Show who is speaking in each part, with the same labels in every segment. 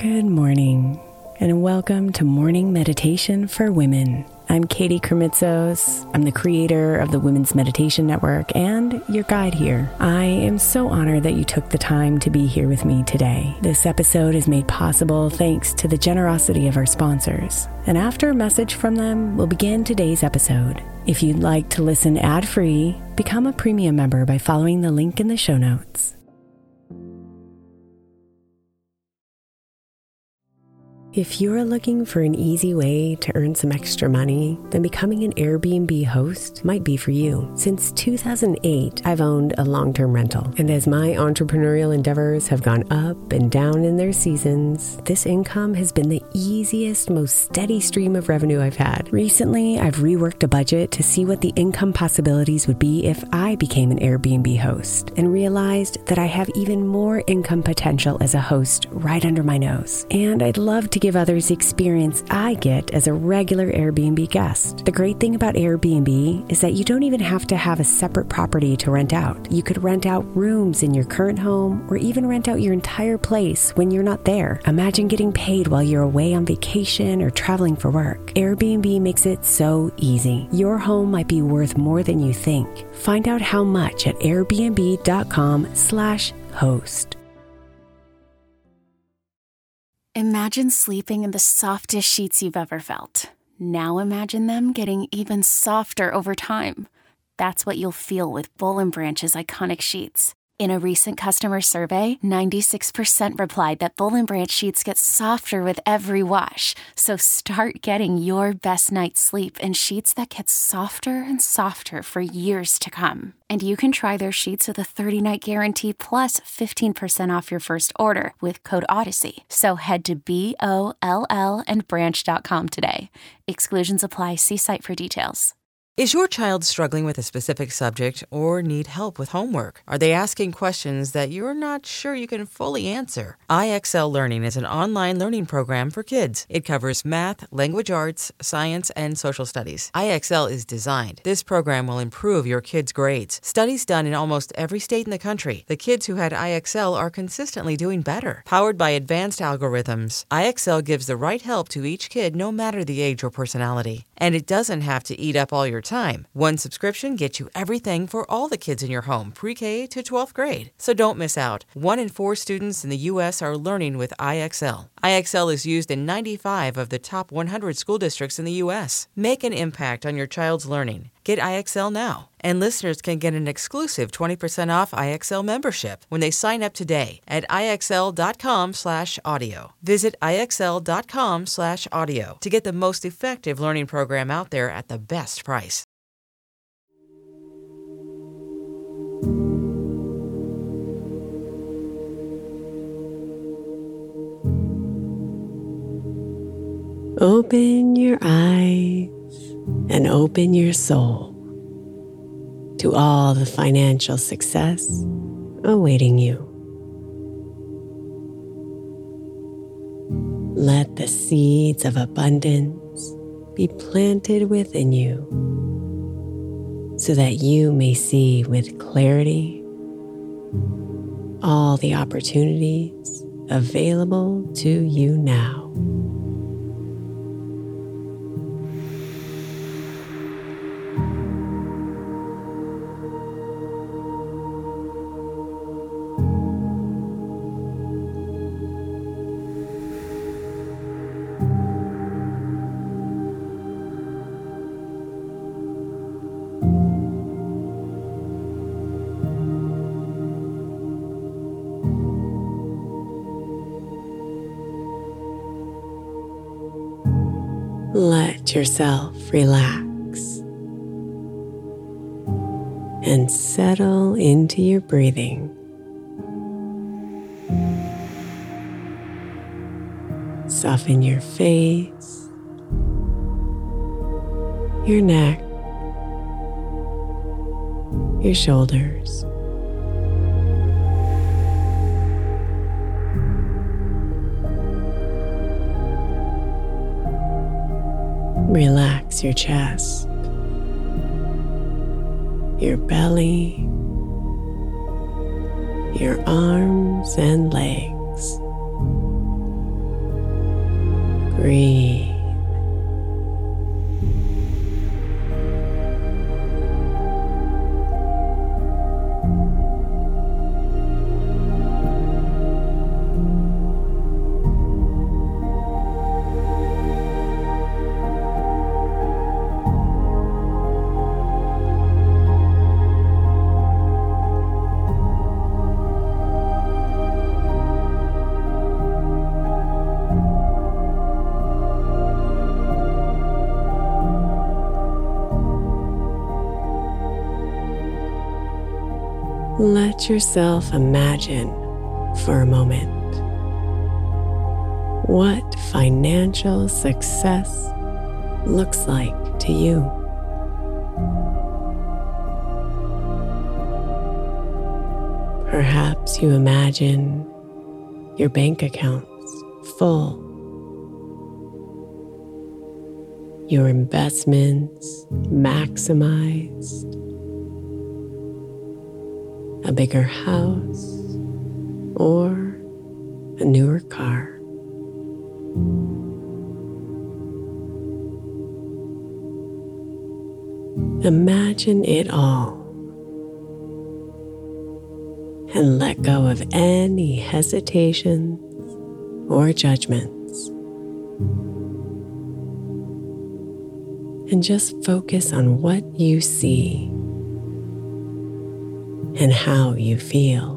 Speaker 1: Good morning, and welcome to Morning Meditation for Women. I'm Katie Kremitzos. I'm the creator of the Women's Meditation Network and your guide here. I am so honored that you took the time to be here with me today. This episode is made possible thanks to the generosity of our sponsors. And after a message from them, we'll begin today's episode. If you'd like to listen ad-free, become a premium member by following the link in the show notes. If you're looking for an easy way to earn some extra money, then becoming an Airbnb host might be for you. Since 2008, I've owned a long-term rental. And as my entrepreneurial endeavors have gone up and down in their seasons, this income has been the easiest, most steady stream of revenue I've had. Recently, I've reworked a budget to see what the income possibilities would be if I became an Airbnb host, and realized that I have even more income potential as a host right under my nose. And I'd love to give others the experience I get as a regular Airbnb guest. The great thing about Airbnb is that you don't even have to have a separate property to rent out. You could rent out rooms in your current home or even rent out your entire place when you're not there. Imagine getting paid while you're away on vacation or traveling for work. Airbnb makes it so easy. Your home might be worth more than you think. Find out how much at airbnb.com/host.
Speaker 2: Imagine sleeping in the softest sheets you've ever felt. Now imagine them getting even softer over time. That's what you'll feel with Boll & Branch's iconic sheets. In a recent customer survey, 96% replied that Boll & Branch sheets get softer with every wash. So start getting your best night's sleep in sheets that get softer and softer for years to come. And you can try their sheets with a 30-night guarantee plus 15% off your first order with code Odyssey. So head to BOLLandbranch.com today. Exclusions apply. See site for details.
Speaker 3: Is your child struggling with a specific subject or need help with homework? Are they asking questions that you're not sure you can fully answer? IXL Learning is an online learning program for kids. It covers math, language arts, science, and social studies. IXL is designed. This program will improve your kids' grades. Studies done in almost every state in the country. The kids who had IXL are consistently doing better. Powered by advanced algorithms, IXL gives the right help to each kid no matter the age or personality. And it doesn't have to eat up all your time. One subscription gets you everything for all the kids in your home, pre-K to 12th grade. So don't miss out. 1 in 4 students in the U.S. are learning with IXL. IXL is used in 95 of the top 100 school districts in the U.S. Make an impact on your child's learning. Get IXL now. And listeners can get an exclusive 20% off IXL membership when they sign up today at IXL.com/audio. Visit IXL.com/audio to get the most effective learning program out there at the best price.
Speaker 1: Open your eyes and open your soul to all the financial success awaiting you. Let the seeds of abundance be planted within you so that you may see with clarity all the opportunities available to you now. Let yourself relax and settle into your breathing. Soften your face, your neck, your shoulders. Relax your chest, your belly, your arms and legs. Breathe. Let yourself imagine for a moment what financial success looks like to you. Perhaps you imagine your bank accounts full, your investments maximized, a bigger house, or a newer car. Imagine it all and let go of any hesitations or judgments. And just focus on what you see and how you feel.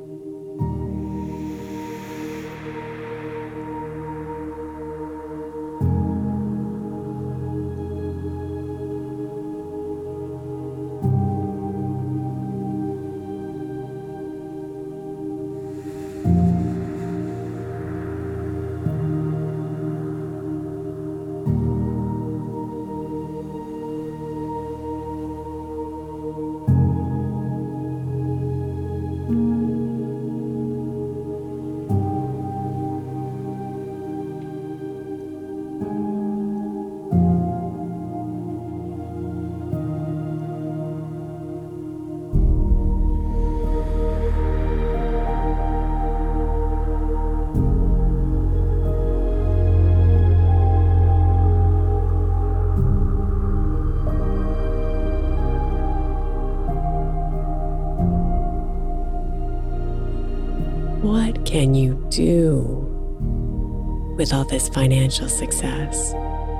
Speaker 1: What can you do with all this financial success?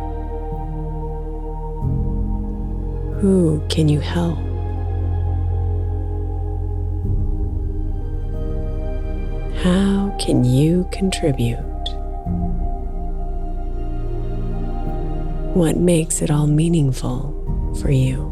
Speaker 1: Who can you help? How can you contribute? What makes it all meaningful for you?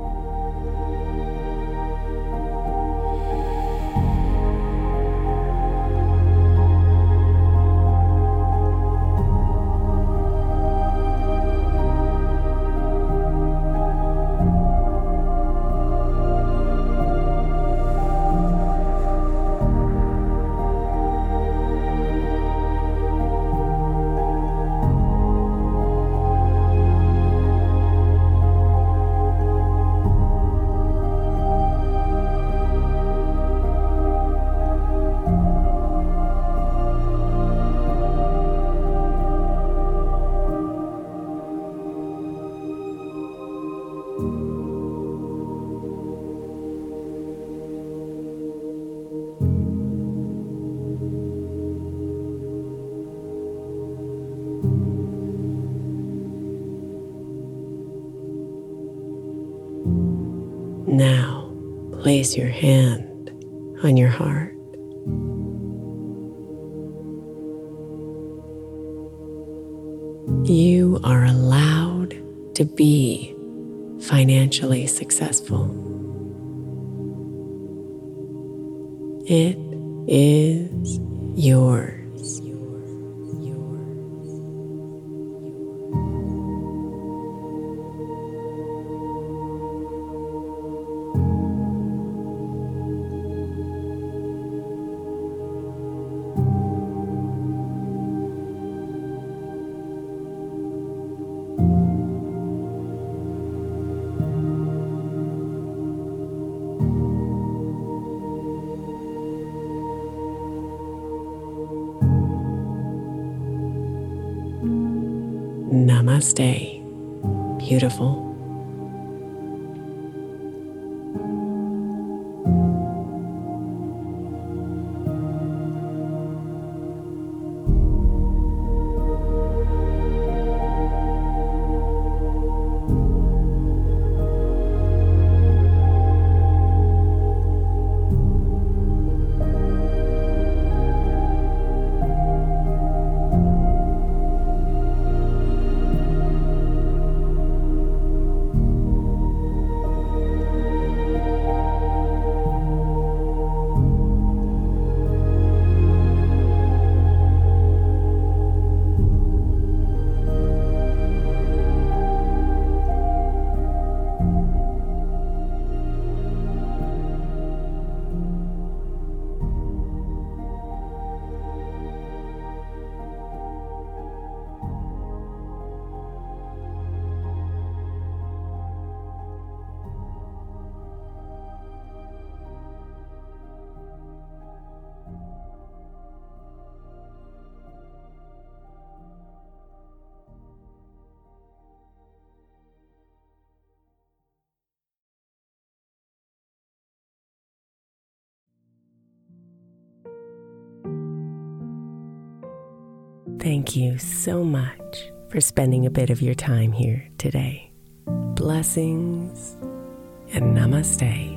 Speaker 1: Now, place your hand on your heart. You are allowed to be financially successful. It is yours. Namaste, beautiful. Thank you so much for spending a bit of your time here today. Blessings and namaste.